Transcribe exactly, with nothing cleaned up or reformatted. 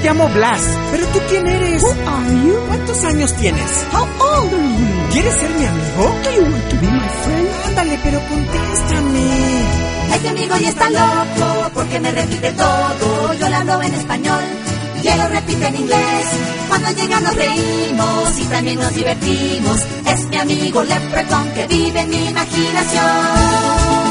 llamo Blas. ¿Pero tú quién eres? Who are you? ¿Cuántos años tienes? How old are you? ¿Quieres ser mi amigo? Do you want to be my friend? Ándale, pero contéstame. Este amigo ya está loco porque me repite todo. Yo le hablo en español y él lo repite en inglés. Cuando llega nos reímos y también nos divertimos. Es mi amigo Leprechaun que vive en mi imaginación.